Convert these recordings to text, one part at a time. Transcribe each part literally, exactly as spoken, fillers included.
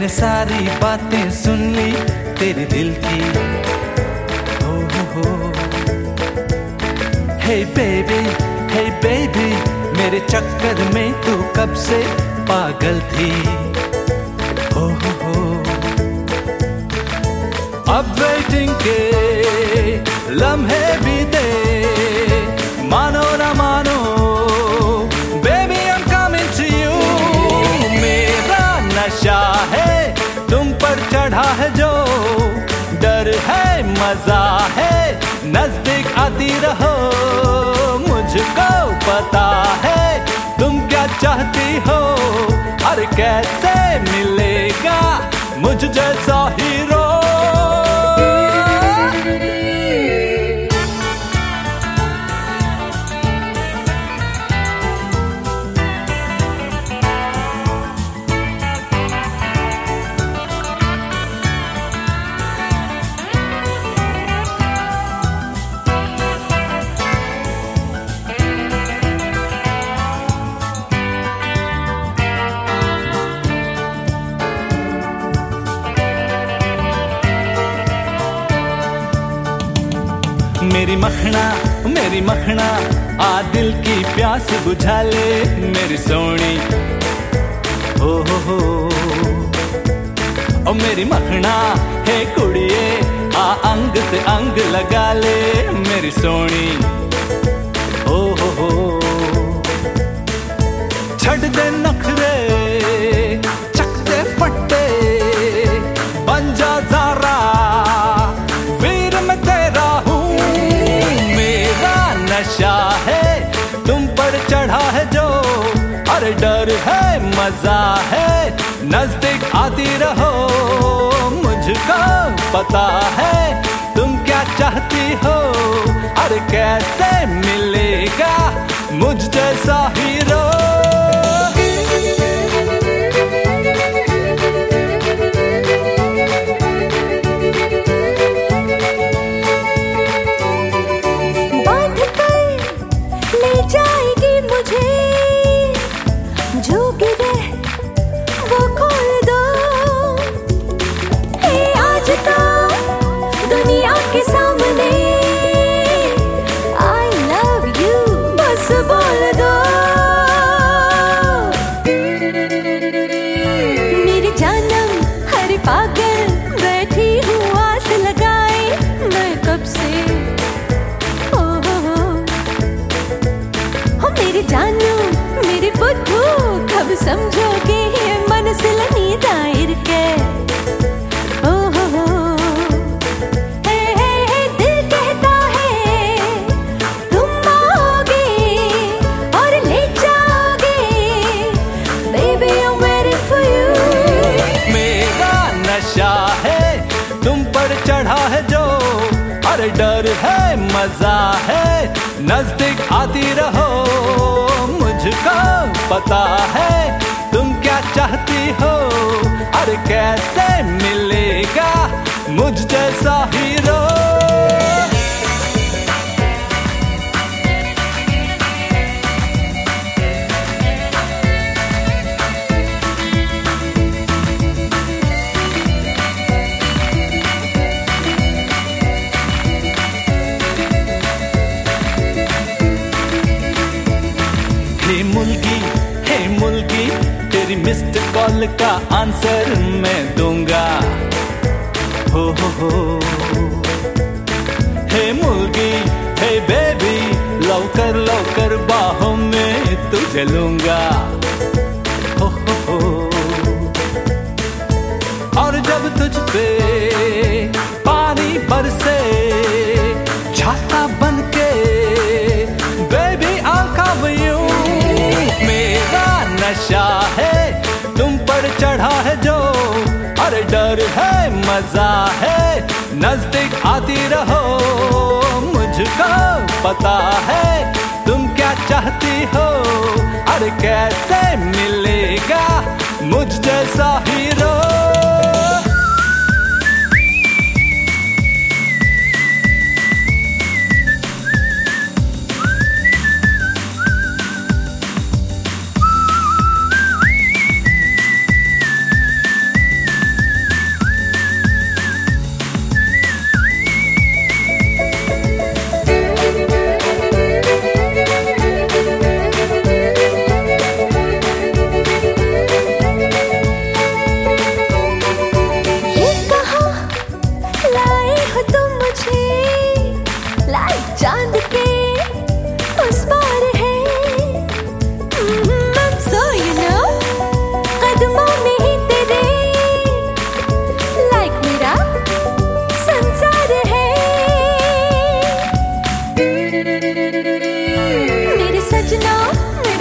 सारी बातें सुन ली तेरे दिल की। हो हो हो हे बेबी हे बेबी, मेरे चक्कर में तू कब से पागल थी। हो हो हो अब वेटिंग के लम्हे बीते, मानो ना मानो baby I am coming to you. मेरा नशा है तुम पर चढ़ा है जो, डर है मजा है नजदीक आती रहो। मुझको पता है तुम क्या चाहती हो, और कैसे मिलेगा मुझ जैसा हीरो। मेरी मखना मेरी मखना आ दिल की प्यास बुझा ले मेरी सोनी। हो हो हो ओ मेरी मखना है कुड़िए, आ अंग से अंग लगा ले मेरी सोनी। हो हो हो छड़ दे नखरे चक दे फट्टे, बन जा ज़ारा वीर मैं तेरा हूँ। नशा है तुम पर चढ़ा है जो, और डर है मजा है नजदीक आती रहो। मुझको पता है तुम क्या चाहती हो, और कैसे मिलेगा मुझ जैसा हीरो। पागल बैठी हूँ आस लगाए मैं कब से। हो हो हो हो मेरे जानू मेरे बुद्धू, कब समझोगे ये मन से लनी दायर के। हो हो हो हे हे हे दिल कहता है तुम आओगे और ले जाओगे, baby I am waiting for you. नशा है तुम पर चढ़ा है जो, और डर है मजा है नजदीक आती रहो। मुझको पता है तुम क्या चाहती हो, और कैसे मिलेगा मुझ जैसा हीरो। हे मुल्की हे मुल्की, तेरी मिस्ड कॉल का आंसर मैं दूंगा। हो हो हो हे मुल्की हे बेबी, लौकर लौकर बाहों में तुझे लूंगा। हो हो हो और जब तुझ पे पानी बरसे छाता बन के, बेबी I'll cover you। मेरा नशा है तुम पर चढ़ा है जो, और डर है मजा है नजदीक आती रहो। मुझको पता है तुम क्या चाहती हो, और कैसे मिलेगा मुझ जैसा हीरो।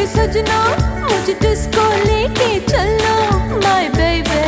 सजना मुझे डिस्को लेके चलना माय बेबी।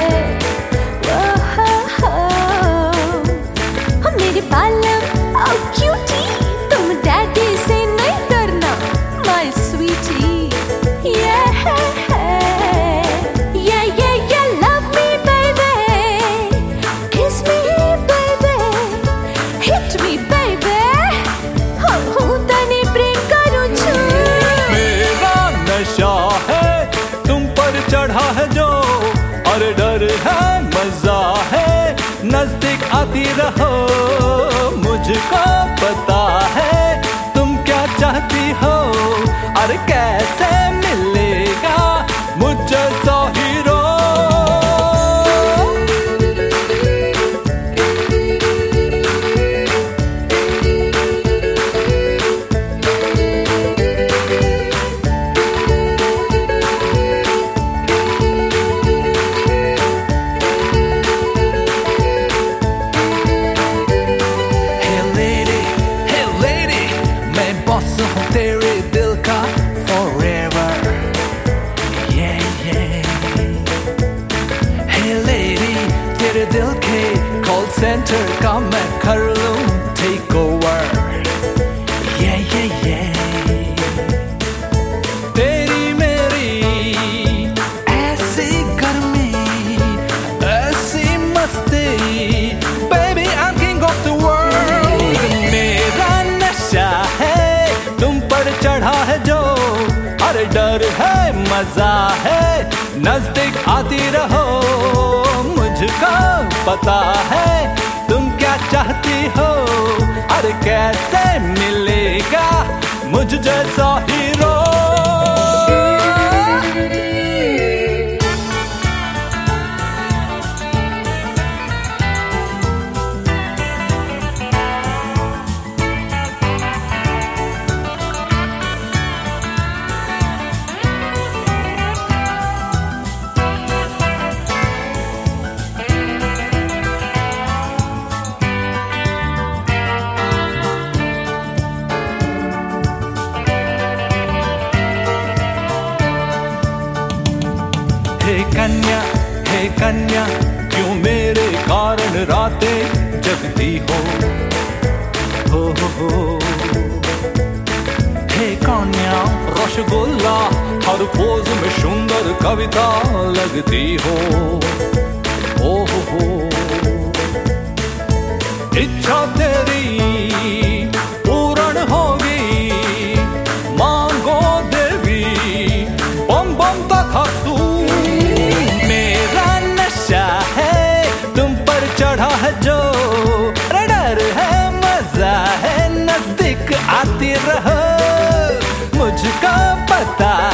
मेरे बालम ओ क्यूटी, तुम डैडी से नहीं डरना my sweetie. Yeah, yeah, yeah, yeah, love me baby, kiss me baby, hit me baby, હું તને પ્રેમ કરું છું। मेरा नशा है तुम पर चढ़ा है जो, और डर है मजा है नजदीक आती रहो। मुझको पता है तुम क्या चाहती हो, और कैसे मिलेगा मुझे सौ हीरो। तेरे दिल का forever, yeah yeah। Hey lady, तेरे दिल के call center का मैं कर लूं take over, yeah yeah yeah। तेरी मेरी ऐसी गर्मी ऐसी मस्ती, baby I'm king of the world। मेरा नशा है तुम पर चढ़ा है जो, अरे डर है मजा है नजदीक आती रहो। मुझको पता है तुम क्या चाहती हो, अरे कैसे मिलेगा मुझ जैसा हीरो। हे कन्या हे कन्या, क्यों मेरे कारण रातें जगती हो, हो हो हो। हे कन्या रसगुल्ला, हर पोज में सुंदर कविता लगती हो, हो हो हो। इच्छा तेरी पूर्ण होगी, मांगो देवी बम बम तथास्तु। चढ़ा है जो, डर है मजा है नजदीक आती रहो। मुझको पता